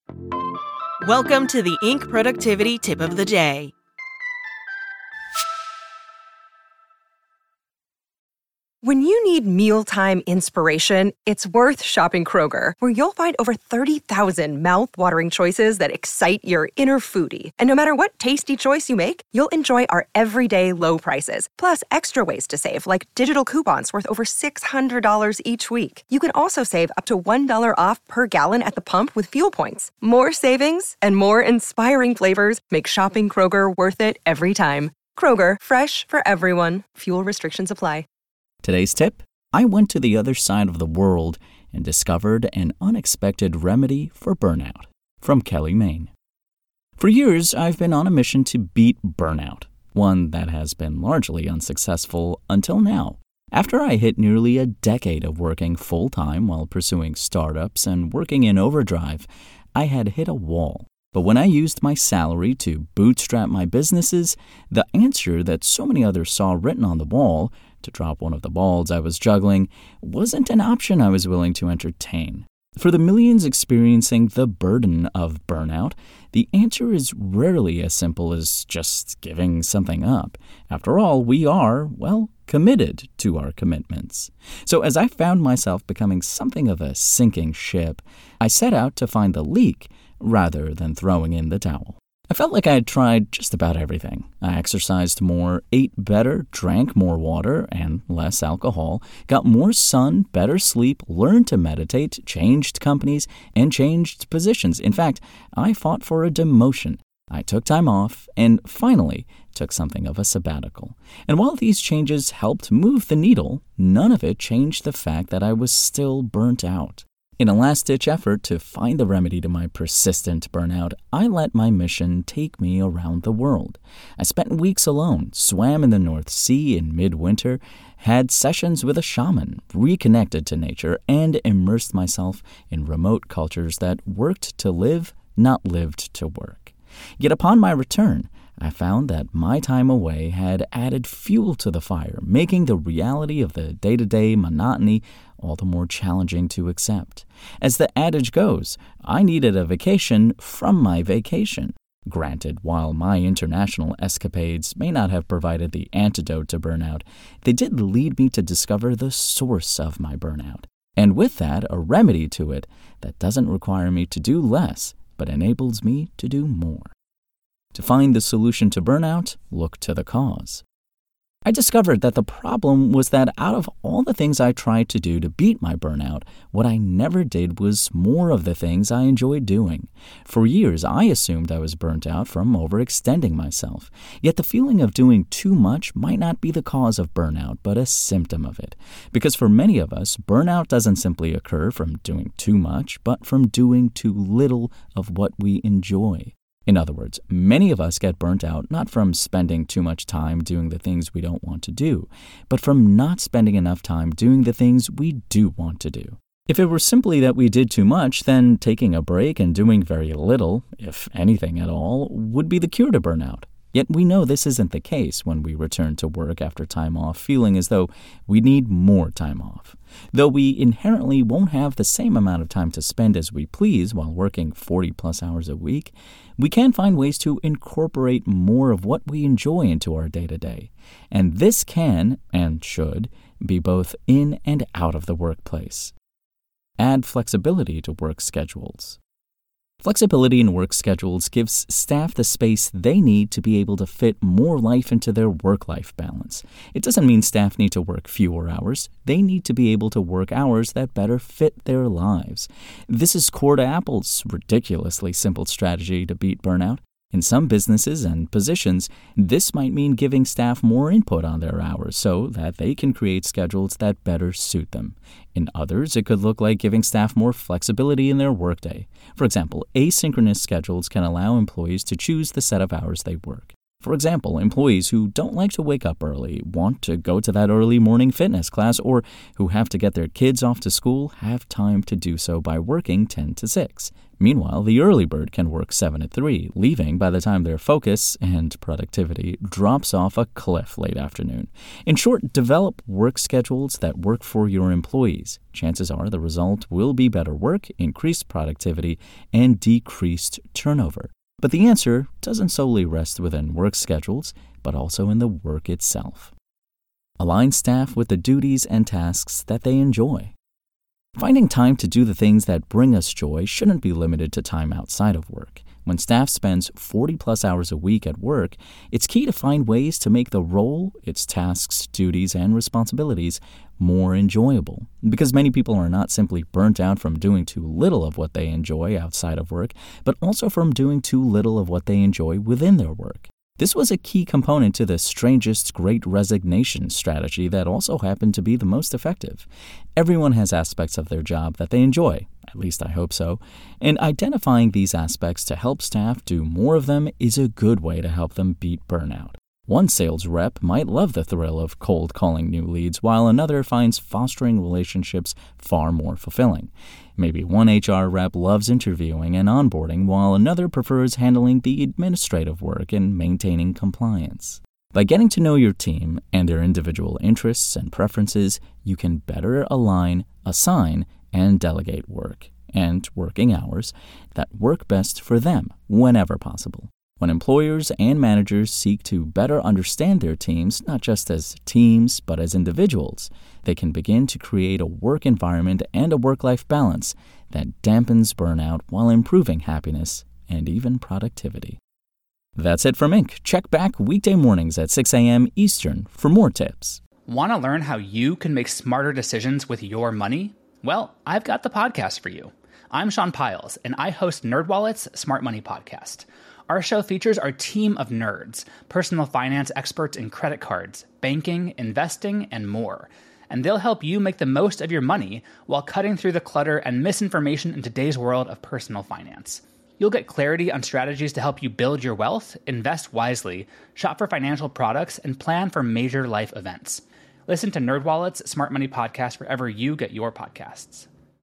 Welcome to the Inc. Productivity Tip of the Day. When you need mealtime inspiration, it's worth shopping Kroger, where you'll find over 30,000 mouth-watering choices that excite your inner foodie. And no matter what tasty choice you make, you'll enjoy our everyday low prices, plus extra ways to save, like digital coupons worth over $600 each week. You can also save up to $1 off per gallon at the pump with fuel points. More savings and more inspiring flavors make shopping Kroger worth it every time. Kroger, fresh for everyone. Fuel restrictions apply. Today's tip: I went to the other side of the world and discovered an unexpected remedy for burnout. From Kelly Main. For years, I've been on a mission to beat burnout, one that has been largely unsuccessful until now. After I hit nearly a decade of working full-time while pursuing startups and working in overdrive, I had hit a wall. But when I used my salary to bootstrap my businesses, the answer that so many others saw written on the wall, to drop one of the balls I was juggling, wasn't an option I was willing to entertain. For the millions experiencing the burden of burnout, the answer is rarely as simple as just giving something up. After all, we are, committed to our commitments. So as I found myself becoming something of a sinking ship, I set out to find the leak rather than throwing in the towel. I felt like I had tried just about everything. I exercised more, ate better, drank more water and less alcohol, got more sun, better sleep, learned to meditate, changed companies, and changed positions. In fact, I fought for a demotion. I took time off and finally took something of a sabbatical. And while these changes helped move the needle, none of it changed the fact that I was still burnt out. In a last-ditch effort to find the remedy to my persistent burnout, I let my mission take me around the world. I spent weeks alone, swam in the North Sea in midwinter, had sessions with a shaman, reconnected to nature, and immersed myself in remote cultures that worked to live, not lived to work. Yet upon my return, I found that my time away had added fuel to the fire, making the reality of the day-to-day monotony all the more challenging to accept. As the adage goes, I needed a vacation from my vacation. Granted, while my international escapades may not have provided the antidote to burnout, they did lead me to discover the source of my burnout. And with that, a remedy to it that doesn't require me to do less, but enables me to do more. To find the solution to burnout, look to the cause. I discovered that the problem was that out of all the things I tried to do to beat my burnout, what I never did was more of the things I enjoyed doing. For years, I assumed I was burnt out from overextending myself. Yet the feeling of doing too much might not be the cause of burnout, but a symptom of it. Because for many of us, burnout doesn't simply occur from doing too much, but from doing too little of what we enjoy. In other words, many of us get burnt out not from spending too much time doing the things we don't want to do, but from not spending enough time doing the things we do want to do. If it were simply that we did too much, then taking a break and doing very little, if anything at all, would be the cure to burnout. Yet we know this isn't the case when we return to work after time off feeling as though we need more time off. Though we inherently won't have the same amount of time to spend as we please while working 40-plus hours a week, we can find ways to incorporate more of what we enjoy into our day-to-day. And this can, and should, be both in and out of the workplace. Add flexibility to work schedules. Flexibility in work schedules gives staff the space they need to be able to fit more life into their work-life balance. It doesn't mean staff need to work fewer hours. They need to be able to work hours that better fit their lives. This is core to Apple's ridiculously simple strategy to beat burnout. In some businesses and positions, this might mean giving staff more input on their hours so that they can create schedules that better suit them. In others, it could look like giving staff more flexibility in their workday. For example, asynchronous schedules can allow employees to choose the set of hours they work. For example, employees who don't like to wake up early, want to go to that early morning fitness class, or who have to get their kids off to school have time to do so by working 10 to 6. Meanwhile, the early bird can work 7 to 3, leaving by the time their focus and productivity drops off a cliff late afternoon. In short, develop work schedules that work for your employees. Chances are the result will be better work, increased productivity, and decreased turnover. But the answer doesn't solely rest within work schedules, but also in the work itself. Align staff with the duties and tasks that they enjoy. Finding time to do the things that bring us joy shouldn't be limited to time outside of work. When staff spends 40-plus hours a week at work, it's key to find ways to make the role, its tasks, duties, and responsibilities more enjoyable. Because many people are not simply burnt out from doing too little of what they enjoy outside of work, but also from doing too little of what they enjoy within their work. This was a key component to the strangest Great Resignation strategy that also happened to be the most effective. Everyone has aspects of their job that they enjoy, at least I hope so, and identifying these aspects to help staff do more of them is a good way to help them beat burnout. One sales rep might love the thrill of cold calling new leads, while another finds fostering relationships far more fulfilling. Maybe one HR rep loves interviewing and onboarding, while another prefers handling the administrative work and maintaining compliance. By getting to know your team and their individual interests and preferences, you can better align, assign, and delegate work and working hours that work best for them whenever possible. When employers and managers seek to better understand their teams, not just as teams, but as individuals, they can begin to create a work environment and a work-life balance that dampens burnout while improving happiness and even productivity. That's it from Inc. Check back weekday mornings at 6 a.m. Eastern for more tips. Want to learn how you can make smarter decisions with your money? Well, I've got the podcast for you. I'm Sean Piles, and I host NerdWallet's Smart Money Podcast. Our show features our team of nerds, personal finance experts in credit cards, banking, investing, and more. And they'll help you make the most of your money while cutting through the clutter and misinformation in today's world of personal finance. You'll get clarity on strategies to help you build your wealth, invest wisely, shop for financial products, and plan for major life events. Listen to NerdWallet's Smart Money Podcast wherever you get your podcasts.